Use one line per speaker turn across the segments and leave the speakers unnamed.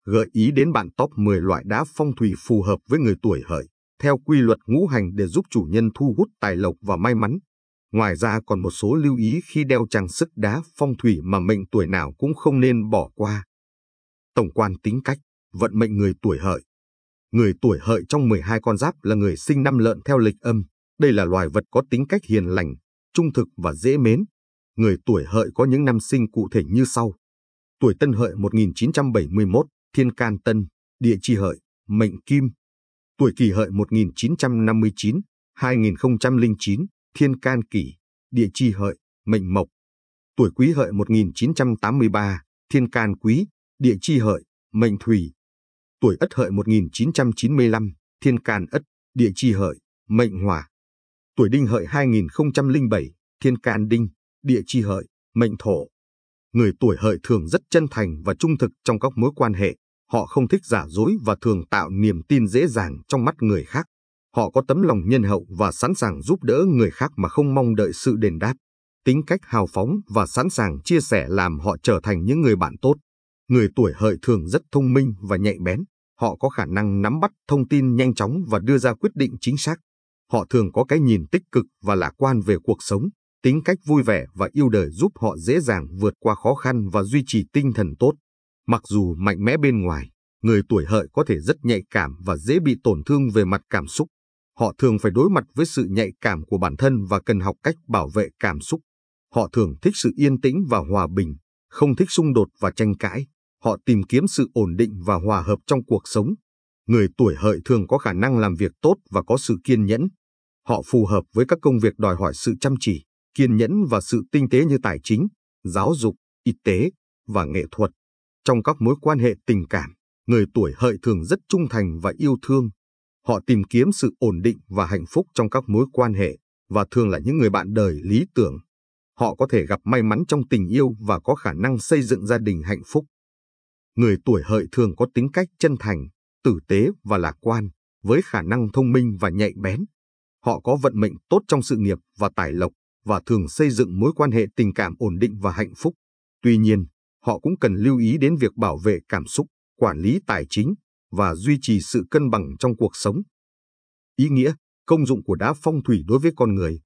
Gợi ý đến bạn top 10 loại đá phong thủy phù hợp với người tuổi Hợi, theo quy luật ngũ hành để giúp chủ nhân thu hút tài lộc và may mắn. Ngoài ra còn một số lưu ý khi đeo trang sức đá phong thủy mà mệnh tuổi nào cũng không nên bỏ qua. Tổng quan tính cách, vận mệnh người tuổi Hợi. Người tuổi Hợi trong 12 con giáp là người sinh năm Lợn theo lịch âm. Đây là loài vật có tính cách hiền lành, trung thực và dễ mến. Người tuổi Hợi có những năm sinh cụ thể như sau. Tuổi Tân Hợi 1971, thiên can Tân, địa chi Hợi, mệnh Kim. Tuổi Kỷ Hợi 1959, 2009, thiên can Kỷ, địa chi Hợi, mệnh Mộc. Tuổi Quý Hợi 1983, thiên can Quý, địa chi Hợi, mệnh Thủy. Tuổi Ất Hợi 1995, thiên can Ất, địa chi Hợi, mệnh Hỏa. Tuổi Đinh Hợi 2007, thiên can Đinh, địa chi Hợi, mệnh Thổ. Người tuổi Hợi thường rất chân thành và trung thực trong các mối quan hệ. Họ không thích giả dối và thường tạo niềm tin dễ dàng trong mắt người khác. Họ có tấm lòng nhân hậu và sẵn sàng giúp đỡ người khác mà không mong đợi sự đền đáp. Tính cách hào phóng và sẵn sàng chia sẻ làm họ trở thành những người bạn tốt. Người tuổi Hợi thường rất thông minh và nhạy bén. Họ có khả năng nắm bắt thông tin nhanh chóng và đưa ra quyết định chính xác. Họ thường có cái nhìn tích cực và lạc quan về cuộc sống. Tính cách vui vẻ và yêu đời giúp họ dễ dàng vượt qua khó khăn và duy trì tinh thần tốt. Mặc dù mạnh mẽ bên ngoài, người tuổi Hợi có thể rất nhạy cảm và dễ bị tổn thương về mặt cảm xúc. Họ thường phải đối mặt với sự nhạy cảm của bản thân và cần học cách bảo vệ cảm xúc. Họ thường thích sự yên tĩnh và hòa bình, không thích xung đột và tranh cãi. Họ tìm kiếm sự ổn định và hòa hợp trong cuộc sống. Người tuổi Hợi thường có khả năng làm việc tốt và có sự kiên nhẫn. Họ phù hợp với các công việc đòi hỏi sự chăm chỉ, kiên nhẫn và sự tinh tế như tài chính, giáo dục, y tế và nghệ thuật. Trong các mối quan hệ tình cảm, người tuổi Hợi thường rất trung thành và yêu thương. Họ tìm kiếm sự ổn định và hạnh phúc trong các mối quan hệ và thường là những người bạn đời lý tưởng. Họ có thể gặp may mắn trong tình yêu và có khả năng xây dựng gia đình hạnh phúc. Người tuổi Hợi thường có tính cách chân thành, tử tế và lạc quan, với khả năng thông minh và nhạy bén. Họ có vận mệnh tốt trong sự nghiệp và tài lộc và thường xây dựng mối quan hệ tình cảm ổn định và hạnh phúc. Tuy nhiên, họ cũng cần lưu ý đến việc bảo vệ cảm xúc, quản lý tài chính và duy trì sự cân bằng trong cuộc sống. Ý nghĩa, công dụng của đá phong thủy đối với con người.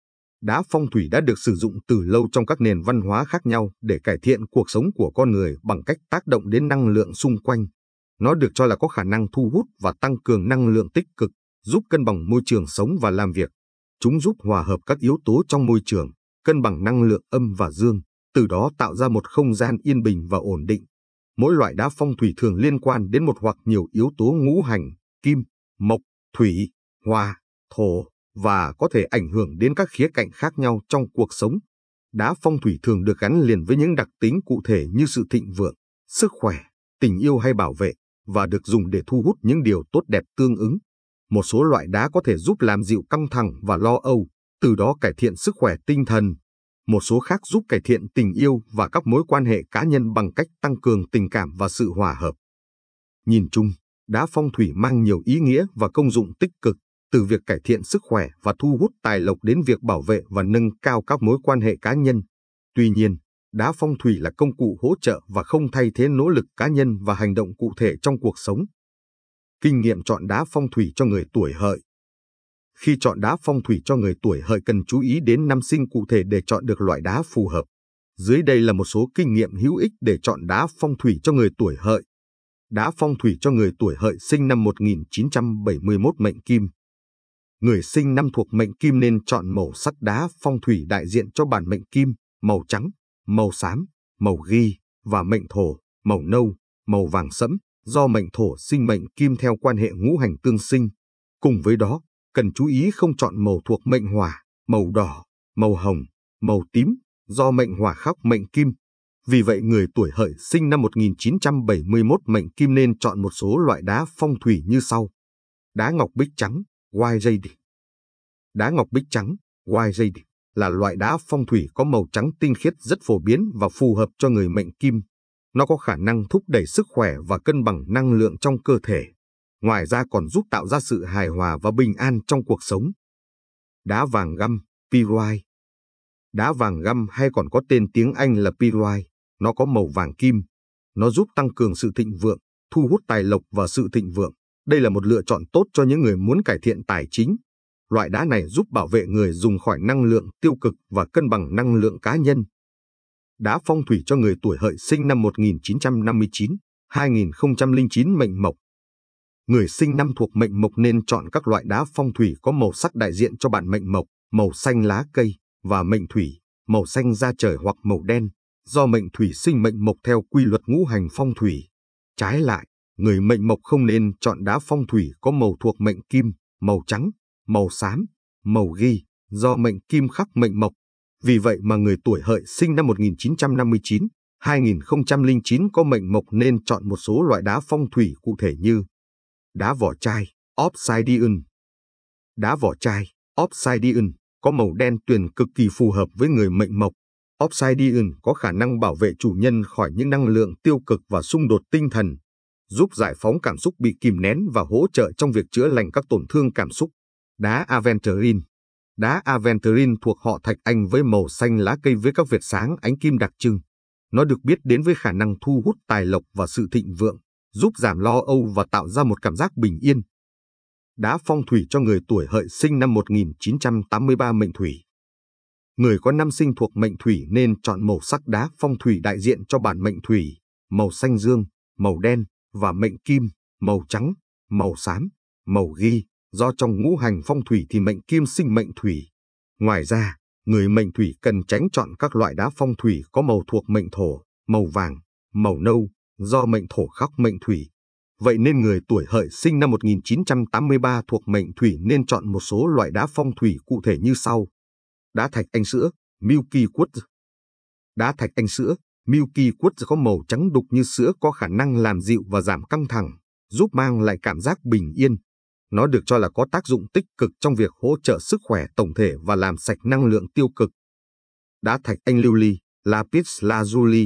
Đá phong thủy đã được sử dụng từ lâu trong các nền văn hóa khác nhau để cải thiện cuộc sống của con người bằng cách tác động đến năng lượng xung quanh. Nó được cho là có khả năng thu hút và tăng cường năng lượng tích cực, giúp cân bằng môi trường sống và làm việc. Chúng giúp hòa hợp các yếu tố trong môi trường, cân bằng năng lượng âm và dương, từ đó tạo ra một không gian yên bình và ổn định. Mỗi loại đá phong thủy thường liên quan đến một hoặc nhiều yếu tố ngũ hành, kim, mộc, thủy, hỏa, thổ và có thể ảnh hưởng đến các khía cạnh khác nhau trong cuộc sống. Đá phong thủy thường được gắn liền với những đặc tính cụ thể như sự thịnh vượng, sức khỏe, tình yêu hay bảo vệ và được dùng để thu hút những điều tốt đẹp tương ứng. Một số loại đá có thể giúp làm dịu căng thẳng và lo âu, từ đó cải thiện sức khỏe tinh thần. Một số khác giúp cải thiện tình yêu và các mối quan hệ cá nhân bằng cách tăng cường tình cảm và sự hòa hợp. Nhìn chung, đá phong thủy mang nhiều ý nghĩa và công dụng tích cực, từ việc cải thiện sức khỏe và thu hút tài lộc đến việc bảo vệ và nâng cao các mối quan hệ cá nhân. Tuy nhiên, đá phong thủy là công cụ hỗ trợ và không thay thế nỗ lực cá nhân và hành động cụ thể trong cuộc sống. Kinh nghiệm chọn đá phong thủy cho người tuổi Hợi. Khi chọn đá phong thủy cho người tuổi Hợi cần chú ý đến năm sinh cụ thể để chọn được loại đá phù hợp. Dưới đây là một số kinh nghiệm hữu ích để chọn đá phong thủy cho người tuổi Hợi. Đá phong thủy cho người tuổi Hợi sinh năm 1971 mệnh Kim. Người sinh năm thuộc mệnh Kim nên chọn màu sắc đá phong thủy đại diện cho bản mệnh Kim, màu trắng, màu xám, màu ghi, và mệnh Thổ, màu nâu, màu vàng sẫm, do mệnh Thổ sinh mệnh Kim theo quan hệ ngũ hành tương sinh. Cùng với đó, cần chú ý không chọn màu thuộc mệnh Hỏa, màu đỏ, màu hồng, màu tím, do mệnh Hỏa khắc mệnh Kim. Vì vậy người tuổi Hợi sinh năm 1971 mệnh Kim nên chọn một số loại đá phong thủy như sau. Đá ngọc bích trắng, white jade. Đá ngọc bích trắng, white jade là loại đá phong thủy có màu trắng tinh khiết rất phổ biến và phù hợp cho người mệnh Kim. Nó có khả năng thúc đẩy sức khỏe và cân bằng năng lượng trong cơ thể. Ngoài ra còn giúp tạo ra sự hài hòa và bình an trong cuộc sống. Đá vàng găm, pyrite. Đá vàng găm hay còn có tên tiếng Anh là pyrite, nó có màu vàng kim. Nó giúp tăng cường sự thịnh vượng, thu hút tài lộc và sự thịnh vượng. Đây là một lựa chọn tốt cho những người muốn cải thiện tài chính. Loại đá này giúp bảo vệ người dùng khỏi năng lượng tiêu cực và cân bằng năng lượng cá nhân. Đá phong thủy cho người tuổi Hợi sinh năm 1959, 2009 mệnh Mộc. Người sinh năm thuộc mệnh Mộc nên chọn các loại đá phong thủy có màu sắc đại diện cho bản mệnh Mộc, màu xanh lá cây, và mệnh Thủy, màu xanh da trời hoặc màu đen, do mệnh Thủy sinh mệnh Mộc theo quy luật ngũ hành phong thủy. Trái lại, người mệnh Mộc không nên chọn đá phong thủy có màu thuộc mệnh Kim, màu trắng, màu xám, màu ghi, do mệnh Kim khắc mệnh Mộc. Vì vậy mà người tuổi Hợi sinh năm 1959, 2009 có mệnh Mộc nên chọn một số loại đá phong thủy cụ thể như đá vỏ chai, obsidian. Đá vỏ chai, obsidian, có màu đen tuyền cực kỳ phù hợp với người mệnh Mộc. Obsidian có khả năng bảo vệ chủ nhân khỏi những năng lượng tiêu cực và xung đột tinh thần, giúp giải phóng cảm xúc bị kìm nén và hỗ trợ trong việc chữa lành các tổn thương cảm xúc. Đá aventurine. Đá aventurine thuộc họ thạch anh với màu xanh lá cây với các vệt sáng ánh kim đặc trưng. Nó được biết đến với khả năng thu hút tài lộc và sự thịnh vượng, giúp giảm lo âu và tạo ra một cảm giác bình yên. Đá phong thủy cho người tuổi Hợi sinh năm 1983 mệnh Thủy. Người có năm sinh thuộc mệnh Thủy nên chọn màu sắc đá phong thủy đại diện cho bản mệnh Thủy, màu xanh dương, màu đen, và mệnh Kim, màu trắng, màu xám, màu ghi, do trong ngũ hành phong thủy thì mệnh Kim sinh mệnh Thủy. Ngoài ra, người mệnh Thủy cần tránh chọn các loại đá phong thủy có màu thuộc mệnh Thổ, màu vàng, màu nâu, do mệnh Thổ khắc mệnh Thủy. Vậy nên người tuổi Hợi sinh năm 1983 thuộc mệnh Thủy nên chọn một số loại đá phong thủy cụ thể như sau. Đá thạch anh sữa, Milky Quartz. Đá thạch anh sữa, Milky Quartz có màu trắng đục như sữa, có khả năng làm dịu và giảm căng thẳng, giúp mang lại cảm giác bình yên. Nó được cho là có tác dụng tích cực trong việc hỗ trợ sức khỏe tổng thể và làm sạch năng lượng tiêu cực. Đá thạch anh lưu ly, Lapis Lazuli.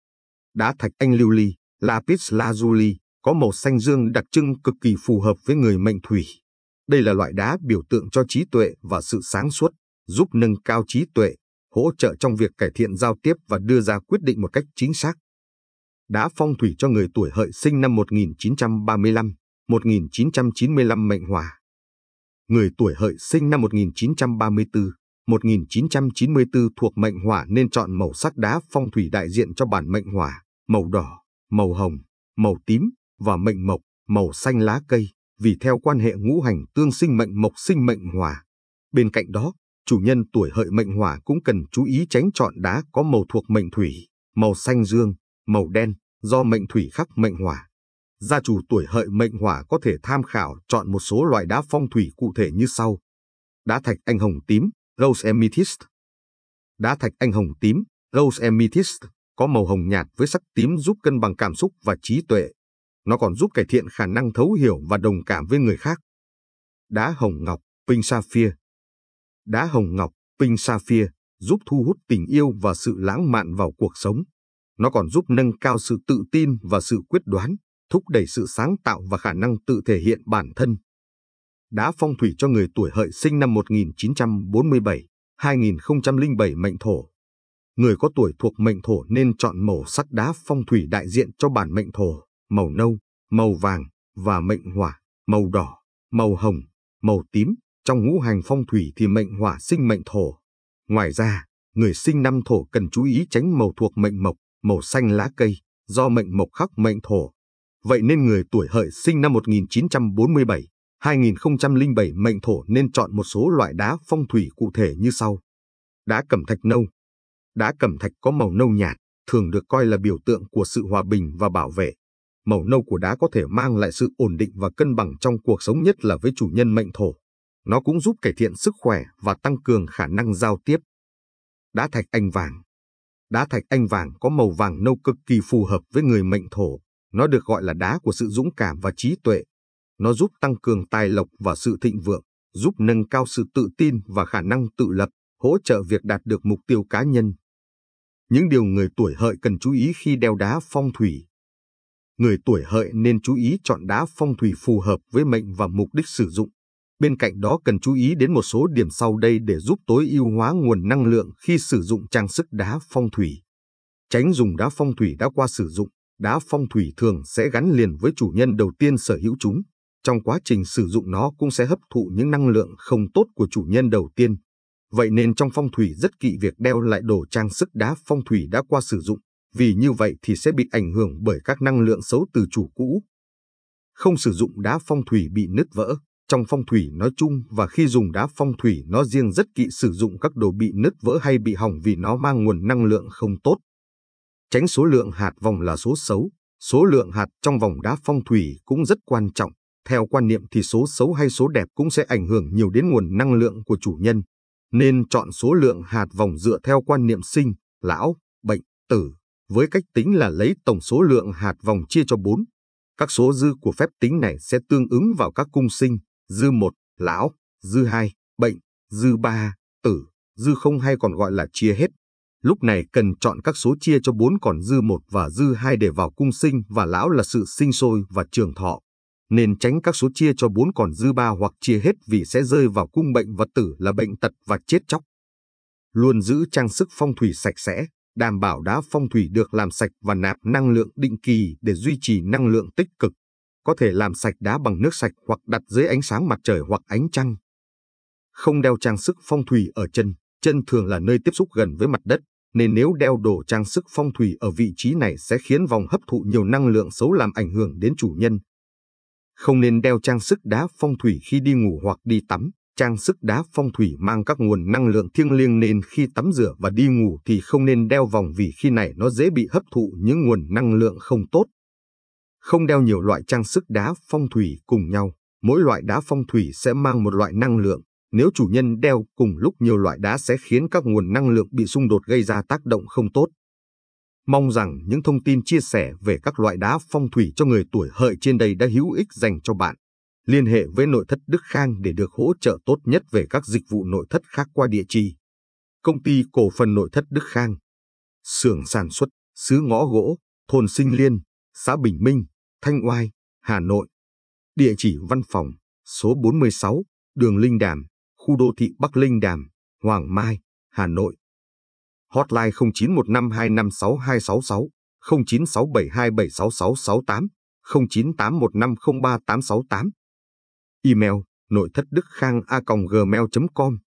Đá thạch anh lưu ly, Lapis Lazuli, có màu xanh dương đặc trưng cực kỳ phù hợp với người mệnh Thủy. Đây là loại đá biểu tượng cho trí tuệ và sự sáng suốt, giúp nâng cao trí tuệ, hỗ trợ trong việc cải thiện giao tiếp và đưa ra quyết định một cách chính xác. Đá phong thủy cho người tuổi Hợi sinh năm 1935, 1995 mệnh Hỏa. Người tuổi Hợi sinh năm 1934, 1994 thuộc mệnh Hỏa nên chọn màu sắc đá phong thủy đại diện cho bản mệnh Hỏa, màu đỏ, màu hồng, màu tím, và mệnh Mộc, màu xanh lá cây, vì theo quan hệ ngũ hành tương sinh mệnh Mộc sinh mệnh Hỏa. Bên cạnh đó, chủ nhân tuổi Hợi mệnh Hỏa cũng cần chú ý tránh chọn đá có màu thuộc mệnh Thủy, màu xanh dương, màu đen, do mệnh Thủy khắc mệnh Hỏa. Gia chủ tuổi Hợi mệnh Hỏa có thể tham khảo chọn một số loại đá phong thủy cụ thể như sau. Đá thạch anh hồng tím, Rose Amethyst. Đá thạch anh hồng tím, Rose Amethyst, có màu hồng nhạt với sắc tím giúp cân bằng cảm xúc và trí tuệ. Nó còn giúp cải thiện khả năng thấu hiểu và đồng cảm với người khác. Đá hồng ngọc, Pink Sapphire. Đá hồng ngọc, Pink Sapphire, giúp thu hút tình yêu và sự lãng mạn vào cuộc sống. Nó còn giúp nâng cao sự tự tin và sự quyết đoán, thúc đẩy sự sáng tạo và khả năng tự thể hiện bản thân. Đá phong thủy cho người tuổi Hợi sinh năm 1947, 2007 mệnh Thổ. Người có tuổi thuộc mệnh Thổ nên chọn màu sắc đá phong thủy đại diện cho bản mệnh Thổ, màu nâu, màu vàng, và mệnh Hỏa, màu đỏ, màu hồng, màu tím. Trong ngũ hành phong thủy thì mệnh Hỏa sinh mệnh Thổ. Ngoài ra, người sinh năm Thổ cần chú ý tránh màu thuộc mệnh Mộc, màu xanh lá cây, do mệnh Mộc khắc mệnh Thổ. Vậy nên người tuổi Hợi sinh năm 1947, 2007 mệnh Thổ nên chọn một số loại đá phong thủy cụ thể như sau. Đá cẩm thạch nâu. Đá cẩm thạch có màu nâu nhạt, thường được coi là biểu tượng của sự hòa bình và bảo vệ. Màu nâu của đá có thể mang lại sự ổn định và cân bằng trong cuộc sống, nhất là với chủ nhân mệnh Thổ. Nó cũng giúp cải thiện sức khỏe và tăng cường khả năng giao tiếp. Đá thạch anh vàng. Đá thạch anh vàng có màu vàng nâu cực kỳ phù hợp với người mệnh Thổ. Nó được gọi là đá của sự dũng cảm và trí tuệ. Nó giúp tăng cường tài lộc và sự thịnh vượng, giúp nâng cao sự tự tin và khả năng tự lập, hỗ trợ việc đạt được mục tiêu cá nhân. Những điều người tuổi Hợi cần chú ý khi đeo đá phong thủy. Người tuổi Hợi nên chú ý chọn đá phong thủy phù hợp với mệnh và mục đích sử dụng. Bên cạnh đó cần chú ý đến một số điểm sau đây để giúp tối ưu hóa nguồn năng lượng khi sử dụng trang sức đá phong thủy. Tránh dùng đá phong thủy đã qua sử dụng, đá phong thủy thường sẽ gắn liền với chủ nhân đầu tiên sở hữu chúng. Trong quá trình sử dụng nó cũng sẽ hấp thụ những năng lượng không tốt của chủ nhân đầu tiên. Vậy nên trong phong thủy rất kỵ việc đeo lại đồ trang sức đá phong thủy đã qua sử dụng, vì như vậy thì sẽ bị ảnh hưởng bởi các năng lượng xấu từ chủ cũ. Không sử dụng đá phong thủy bị nứt vỡ. Trong phong thủy nói chung và khi dùng đá phong thủy nó riêng rất kỵ sử dụng các đồ bị nứt vỡ hay bị hỏng vì nó mang nguồn năng lượng không tốt. Tránh số lượng hạt vòng là số xấu. Số lượng hạt trong vòng đá phong thủy cũng rất quan trọng. Theo quan niệm thì số xấu hay số đẹp cũng sẽ ảnh hưởng nhiều đến nguồn năng lượng của chủ nhân. Nên chọn số lượng hạt vòng dựa theo quan niệm sinh, lão, bệnh, tử, với cách tính là lấy tổng số lượng hạt vòng chia cho 4. Các số dư của phép tính này sẽ tương ứng vào các cung sinh, dư 1, lão, dư 2, bệnh, dư 3, tử, dư 0 hay còn gọi là chia hết. Lúc này cần chọn các số chia cho 4 còn dư 1 và dư 2 để vào cung sinh và lão là sự sinh sôi và trường thọ. Nên tránh các số chia cho 4 còn dư 3 hoặc chia hết vì sẽ rơi vào cung bệnh và tử là bệnh tật và chết chóc. Luôn giữ trang sức phong thủy sạch sẽ, đảm bảo đá phong thủy được làm sạch và nạp năng lượng định kỳ để duy trì năng lượng tích cực. Có thể làm sạch đá bằng nước sạch hoặc đặt dưới ánh sáng mặt trời hoặc ánh trăng. Không đeo trang sức phong thủy ở chân. Chân thường là nơi tiếp xúc gần với mặt đất, nên nếu đeo đồ trang sức phong thủy ở vị trí này sẽ khiến vòng hấp thụ nhiều năng lượng xấu làm ảnh hưởng đến chủ nhân. Không nên đeo trang sức đá phong thủy khi đi ngủ hoặc đi tắm. Trang sức đá phong thủy mang các nguồn năng lượng thiêng liêng nên khi tắm rửa và đi ngủ thì không nên đeo vòng vì khi này nó dễ bị hấp thụ những nguồn năng lượng không tốt. Không đeo nhiều loại trang sức đá phong thủy cùng nhau. Mỗi loại đá phong thủy sẽ mang một loại năng lượng. Nếu chủ nhân đeo cùng lúc nhiều loại đá sẽ khiến các nguồn năng lượng bị xung đột gây ra tác động không tốt. Mong rằng những thông tin chia sẻ về các loại đá phong thủy cho người tuổi Hợi trên đây đã hữu ích dành cho bạn. Liên hệ với nội thất Đức Khang để được hỗ trợ tốt nhất về các dịch vụ nội thất khác qua địa chỉ: Công ty cổ phần nội thất Đức Khang, xưởng sản xuất, xứ Ngõ Gỗ, thôn Sinh Liên, xã Bình Minh, Thanh Oai, Hà Nội. Địa chỉ văn phòng: số 46, đường Linh Đàm, khu đô thị Bắc Linh Đàm, Hoàng Mai, Hà Nội. Hotline 0915256266, 0967276668, 0981503868. Email: nội thất đức khang a.gmail.com